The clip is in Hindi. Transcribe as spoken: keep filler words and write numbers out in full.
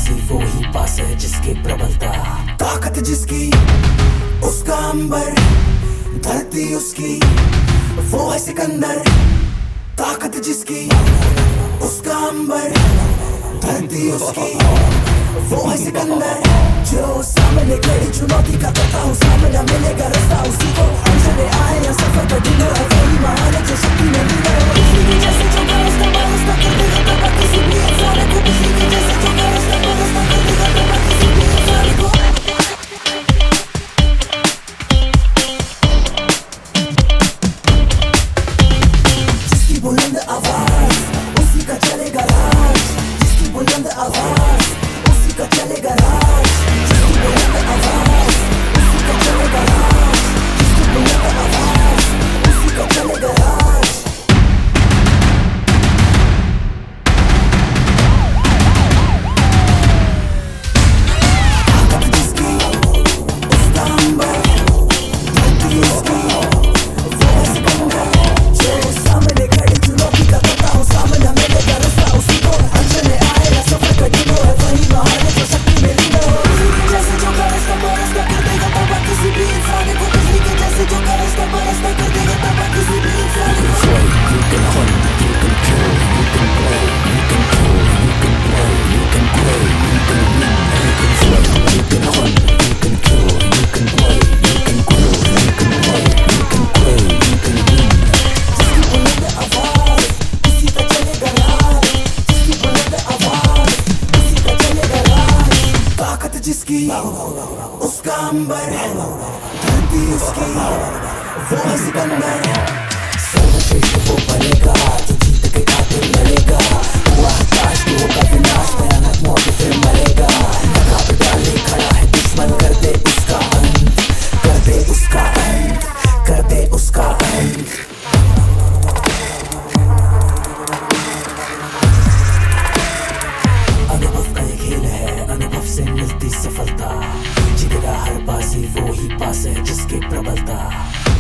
बाजी वो ही पास है जिसके प्रबलता। ताकत जिसकी उसका अंबर, धरती उसकी वो है सिकंदर। ताकत जिसकी उसका अंबर, धरती उसकी वो है सिकंदर। जो सामने खड़ी चुनौती का करता हूँ सामना, मिलेगा रास्ता उसी को। अनजाने आए या सफर का दिन है वही महान है जो शक्ति में लीन है। बिजली के जैसे जो बरसता बरसता कर देगा तबाह किसी भी इंसान को। बिजली के जैसे जो बरसता बरसता कर देगा तबाह किसी भी इंसान को। जिसकी बुलंद आवाज उसी का चलेगा राज। जिसकी बुलंद आवाज उसी का चलेगा राज। जिसकी बुलंद आवाज उसी का चलेगा राज। जिसकी बुलंद आवाज उसी का चलेगा राज। ताकत जिसकी उसका अंबर, धरती उसकी वो है सिकंदर। जो सामने खड़ी चुनौती का करता हूँ सामना, मिलेगा रास्ता उसी को। अनजाने आए या सफर का दिन है वही महान है जो शक्ति में लीन है। बिजली के जैसे जो बरसता बरसता कर देगा तबाह किसी भी इंसान को। बिजली के जैसे जो बरसता बरसता कर देगा तबाह किसी भी इंसान को। You can hunt, you can kill, you can play, you can kill, you can play, you can play, you can win, you can fight. You can hunt, you can kill, you can play, you can kill, you can play, you can play, you can win. जिसकी बुलंद आवाज उसी का चलेगा राज। जिसकी बुलंद आवाज उसी का चलेगा राज। ताकत जिसकी उसका अंबर, धरती उसकी वो है सिकंदर। सर्वश्रेष्ठ वो बनेगा जो जीत के खातिर लड़ेगा। हुआ हताश तो होगा विनाश, भयानक मौत फिर मरेगा। लगा पे डाले खड़ा है दुश्मन, कर दे उसका अंत, कर दे उसका अंत, कर दे उसका अंत। अनुभव का ये खेल है, अनुभव से मिलती सफलता। जीतेगा हर बाजी वो ही पास है जिसके प्रबलता।